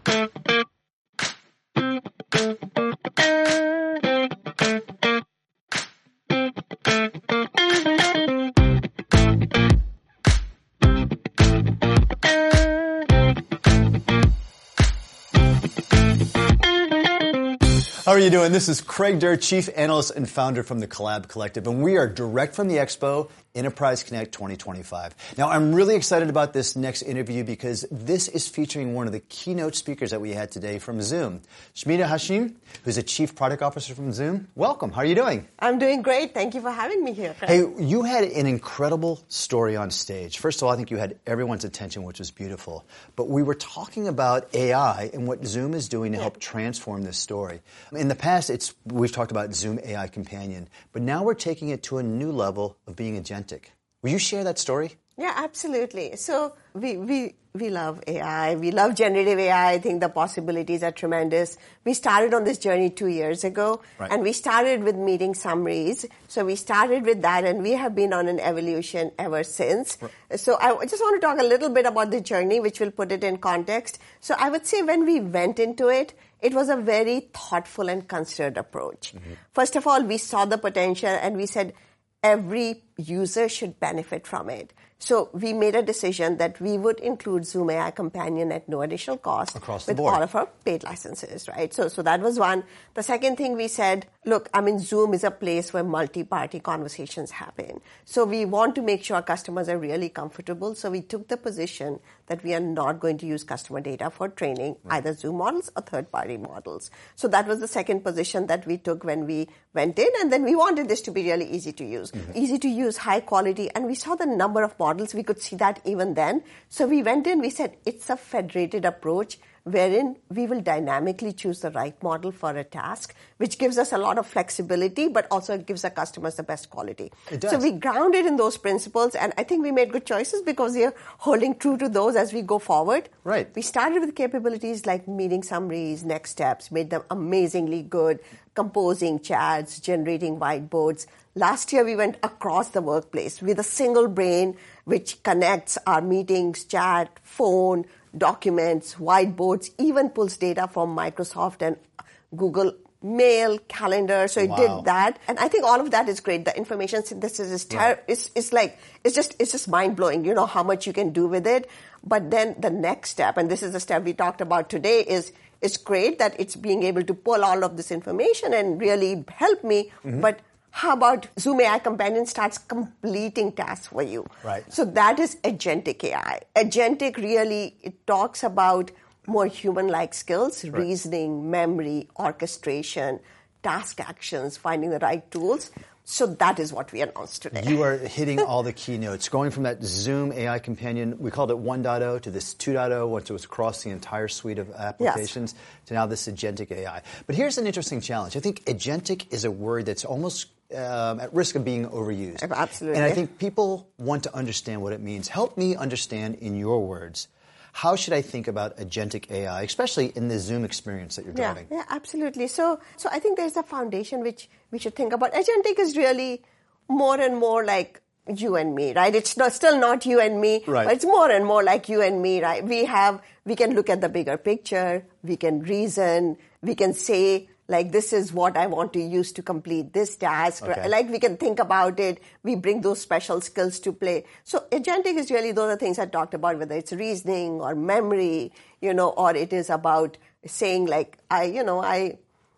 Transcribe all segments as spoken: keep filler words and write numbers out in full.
How are you doing? This is Craig Durr, Chief Analyst and Founder from the Collab Collective, and we are direct from the Expo, Enterprise Connect twenty twenty-five. Now, I'm really excited about this next interview because this is featuring one of the keynote speakers that we had today from Zoom, Shmita Hashim, who's a Chief Product Officer from Zoom. Welcome. How are you doing? I'm doing great. Thank you for having me here, Craig. Hey, you had an incredible story on stage. First of all, I think you had everyone's attention, which was beautiful. But we were talking about A I and what Zoom is doing to yeah. help transform this story. In the past, it's we've talked about Zoom A I Companion, but now we're taking it to a new level of being agentic. Will you share that story? Yeah, absolutely. So we we we love A I. We love generative A I. I think the possibilities are tremendous. We started on this journey two years ago, right. and we started with meeting summaries. So we started with that, and we have been on an evolution ever since. Right. So I just want to talk a little bit about the journey, which will put it in context. So I would say when we went into it, it was a very thoughtful and considered approach. Mm-hmm. First of all, we saw the potential, and we said, every user should benefit from it. So we made a decision that we would include Zoom A I Companion at no additional cost across the with board. all of our paid licenses, right? So, so that was one. The second thing we said, look, I mean, Zoom is a place where multi-party conversations happen. So we want to make sure our customers are really comfortable. So we took the position that we are not going to use customer data for training right. either Zoom models or third-party models. So that was the second position that we took when we went in. And then we wanted this to be really easy to use. Mm-hmm. Easy to use, high quality. And we saw the number of models. We could see that even then. So we went in, we said, it's a federated approach wherein we will dynamically choose the right model for a task, which gives us a lot of flexibility, but also it gives our customers the best quality. It does. So we grounded in those principles, and I think we made good choices because we are holding true to those as we go forward. Right. We started with capabilities like meeting summaries, next steps, made them amazingly good, composing chats, generating whiteboards. Last year, we went across the workplace with a single brain which connects our meetings, chat, phone, documents, whiteboards, even pulls data from Microsoft and Google Mail, Calendar. So it wow. did that. And I think all of that is great. The information synthesis is, ter- right. is, is like, it's just, it's just mind blowing, you know, how much you can do with it. But then the next step, and this is the step we talked about today, is it's great that it's being able to pull all of this information and really help me. Mm-hmm. But how about Zoom A I Companion starts completing tasks for you? Right. So that is agentic A I. Agentic really, it talks about more human-like skills, right. reasoning, memory, orchestration, task actions, finding the right tools. So that is what we announced today. You are hitting all the keynotes. Going from that Zoom A I Companion, we called it one point oh, to this two point oh, once it was across the entire suite of applications, yes. to now this agentic A I. But here's an interesting challenge. I think agentic is a word that's almost um, at risk of being overused. Absolutely. And I think people want to understand what it means. Help me understand in your words. How should I think about agentic A I, especially in the Zoom experience that you're driving? Yeah, yeah, absolutely. So, so I think there's a foundation which we should think about. Agentic is really more and more like you and me, right? It's not, still not you and me, right. but it's more and more like you and me, right? We have, we can look at the bigger picture, we can reason, we can say, like, this is what I want to use to complete this task. Okay. Like, we can think about it. We bring those special skills to play. So agentic is really those are things I talked about, whether it's reasoning or memory, you know, or it is about saying, like, I, you know, I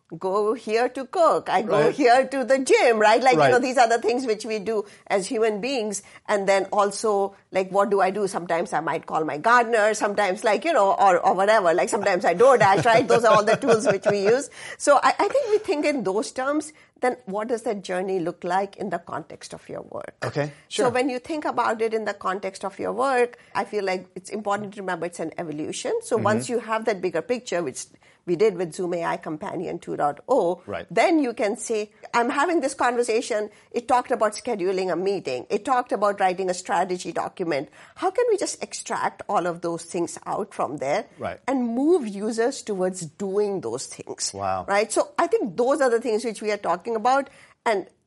go here to cook. I go right. here to the gym, right? Like, right. you know, these are the things which we do as human beings. And then also, like, what do I do? Sometimes I might call my gardener, sometimes like, you know, or, or whatever. Like sometimes I DoorDash, right? Those are all the tools which we use. So I, I think we think in those terms, then what does that journey look like in the context of your work? Okay, sure. So when you think about it in the context of your work, I feel like it's important to remember it's an evolution. So mm-hmm. once you have that bigger picture, which we did with Zoom A I Companion two point oh, right. then you can say, I'm having this conversation. It talked about scheduling a meeting. It talked about writing a strategy document. How can we just extract all of those things out from there right. and move users towards doing those things? Wow. Right? So I think those are the things which we are talking about. And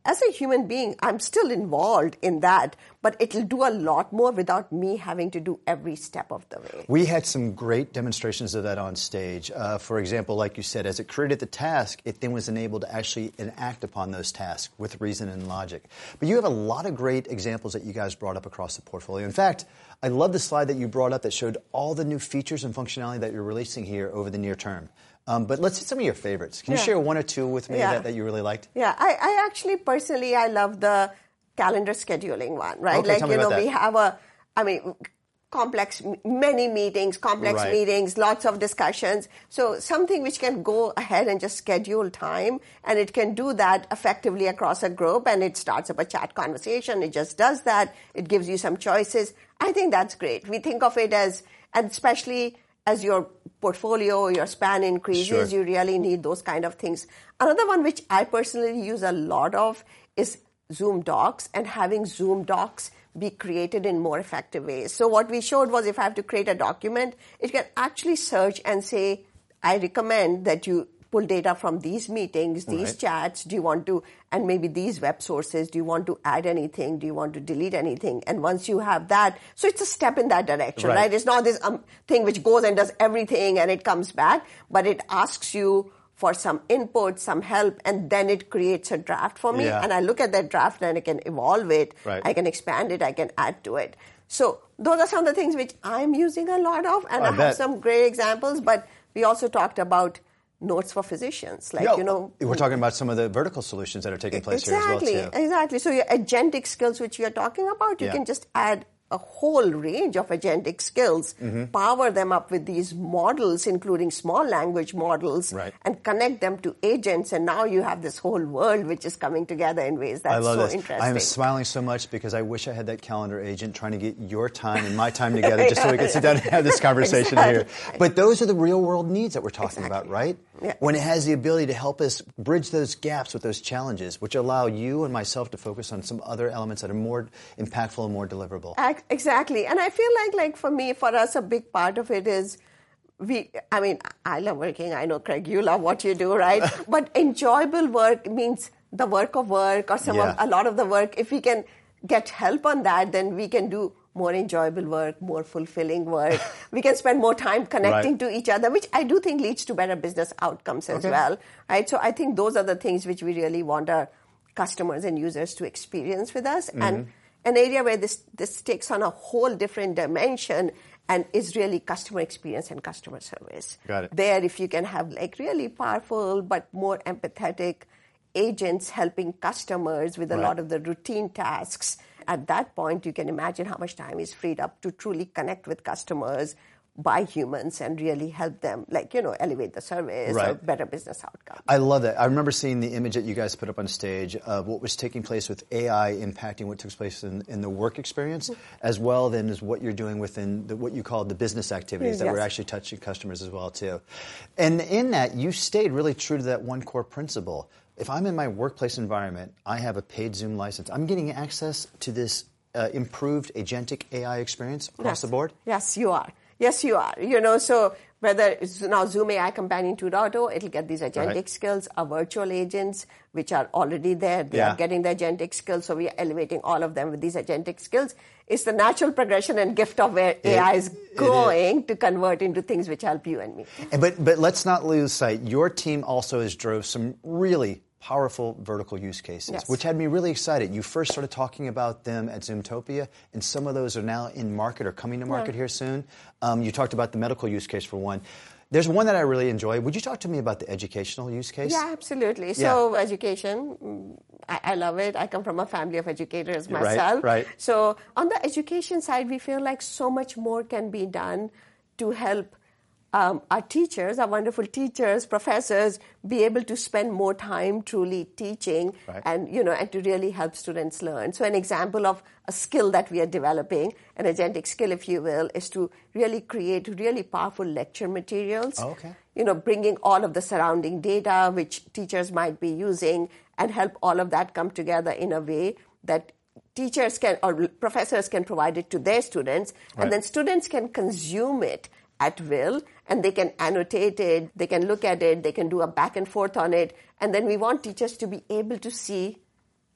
as a human being, I'm still involved in that, but it'll do a lot more without me having to do every step of the way. We had some great demonstrations of that on stage. Uh, for example, like you said, as it created the task, it then was enabled to actually enact upon those tasks with reason and logic. But you have a lot of great examples that you guys brought up across the portfolio. In fact, I love the slide that you brought up that showed all the new features and functionality that you're releasing here over the near term. Um, but let's hit some of your favorites. Can you yeah. share one or two with me yeah. that, that you really liked? Yeah, I, I actually personally, I love the calendar scheduling one, right? Okay, like, tell me you know, about that. we have a, I mean, complex, many meetings, complex right. meetings, lots of discussions. So something which can go ahead and just schedule time, and it can do that effectively across a group, and it starts up a chat conversation. It just does that. It gives you some choices. I think that's great. We think of it as, and especially as your portfolio, your span increases, sure. you really need those kind of things. Another one which I personally use a lot of is Zoom Docs, and having Zoom Docs be created in more effective ways. So what we showed was if I have to create a document, it can actually search and say, I recommend that you pull data from these meetings, these right. chats, do you want to, and maybe these web sources, do you want to add anything, do you want to delete anything? And once you have that, so it's a step in that direction, right? right? It's not this um, thing which goes and does everything and it comes back, but it asks you for some input, some help, and then it creates a draft for me. Yeah. And I look at that draft and I can evolve it, right. I can expand it, I can add to it. So those are some of the things which I'm using a lot of, and I I, bet. have some great examples, but we also talked about notes for physicians. Like, Yo, you know, we're talking about some of the vertical solutions that are taking place exactly, here as well, too. Exactly. So your agentic skills, which you're talking about, you yeah. can just add a whole range of agentic skills, mm-hmm. power them up with these models, including small language models, right. and connect them to agents. And now you have this whole world which is coming together in ways that's I love so this. interesting. I'm smiling so much because I wish I had that calendar agent trying to get your time and my time together just so we could sit down and have this conversation exactly. here. But those are the real world needs that we're talking exactly. about, right? Yeah. When it has the ability to help us bridge those gaps with those challenges, which allow you and myself to focus on some other elements that are more impactful and more deliverable. Exactly. And I feel like, like for me, for us, a big part of it is we, I mean, I love working. I know, Craig, you love what you do, right? But enjoyable work means the work of work or some yeah. of, a lot of the work. If we can get help on that, then we can do more enjoyable work, more fulfilling work. We can spend more time connecting right. to each other, which I do think leads to better business outcomes as okay. well, right? So I think those are the things which we really want our customers and users to experience with us. Mm-hmm. And an area where this, this takes on a whole different dimension and is really customer experience and customer service. Got it. There, if you can have like really powerful but more empathetic agents helping customers with a right. lot of the routine tasks, at that point, you can imagine how much time is freed up to truly connect with customers by humans and really help them, like, you know, elevate the service right. or better business outcomes. I love that. I remember seeing the image that you guys put up on stage of what was taking place with A I impacting what took place in, in the work experience, as well then as what you're doing within the, what you call the business activities yes. that were actually touching customers as well, too. And in that, you stayed really true to that one core principle. If I'm in my workplace environment, I have a paid Zoom license. I'm getting access to this uh, improved agentic A I experience across yes. the board? Yes, you are. Yes, you are. You know, so whether it's now Zoom A I Companion two point oh, it'll get these agentic right. skills, our virtual agents, which are already there, they yeah. are getting the agentic skills, so we are elevating all of them with these agentic skills. It's the natural progression and gift of where it, A I is going is. to convert into things which help you and me. And but but let's not lose sight. Your team also has drove some really powerful vertical use cases, yes. which had me really excited. You first started talking about them at Zoomtopia, and some of those are now in market or coming to market yeah. here soon. Um, you talked about the medical use case for one. There's one that I really enjoy. Would you talk to me about the educational use case? Yeah, absolutely. Yeah. So education, I, I love it. I come from a family of educators myself. Right, right. So on the education side, we feel like so much more can be done to help Um, our teachers, our wonderful teachers, professors, be able to spend more time truly teaching right. and, you know, and to really help students learn. So an example of a skill that we are developing, an agentic skill, if you will, is to really create really powerful lecture materials. Oh, okay. You know, bringing all of the surrounding data which teachers might be using and help all of that come together in a way that teachers can, or professors can provide it to their students, right. and then students can consume it at will, and they can annotate it, they can look at it, they can do a back and forth on it, and then we want teachers to be able to see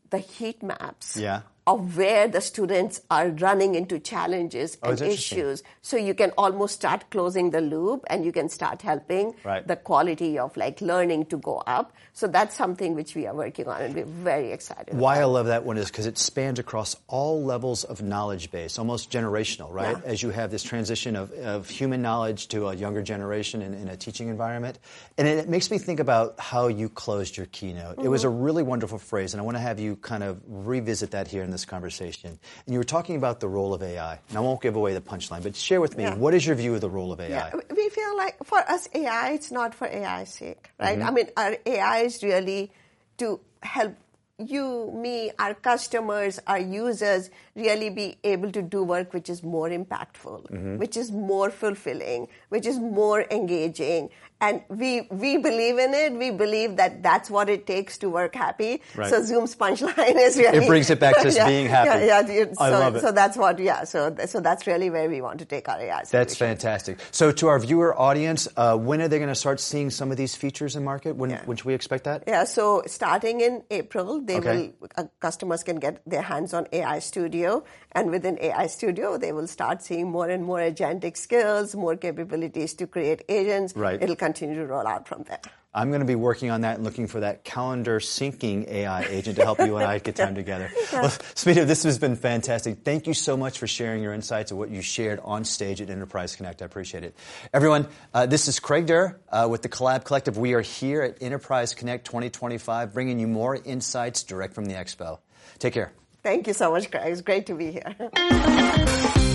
the heat maps yeah. of where the students are running into challenges oh, and issues. So you can almost start closing the loop and you can start helping right. the quality of like learning to go up. So that's something which we are working on and we're very excited Why about. I love that one is because it spans across all levels of knowledge base, almost generational, right? Yeah. As you have this transition of, of human knowledge to a younger generation in, in a teaching environment. And it, it makes me think about how you closed your keynote. Mm-hmm. It was a really wonderful phrase, and I want to have you kind of revisit that here in this conversation. And you were talking about the role of A I. And I won't give away the punchline, but share with me, yeah. what is your view of the role of A I? Yeah. We feel like for us, A I, it's not for A I's sake, right? Mm-hmm. I mean, our A I is really to help you, me, our customers, our users really be able to do work which is more impactful, mm-hmm. which is more fulfilling, which is more engaging. And we we believe in it. We believe that that's what it takes to work happy. Right. So Zoom's punchline is really... It brings it back to yeah, being happy. Yeah, yeah. So, I love it. So that's what, yeah. So, so that's really where we want to take our A I solution. That's fantastic. So to our viewer audience, uh, when are they going to start seeing some of these features in market? When, yeah. when should we expect that? Yeah, so starting in April, they okay. will uh, customers can get their hands on A I Studio. And within A I Studio, they will start seeing more and more agentic skills, more capabilities to create agents. Right. It'll continue to roll out from there. I'm going to be working on that and looking for that calendar syncing A I agent to help you and I get time together. Yeah. Well, Smita, this has been fantastic. Thank you so much for sharing your insights and what you shared on stage at Enterprise Connect. I appreciate it. Everyone, uh, this is Craig Durr uh, with the Collab Collective. We are here at Enterprise Connect twenty twenty-five, bringing you more insights direct from the expo. Take care. Thank you so much, Craig. It's great to be here.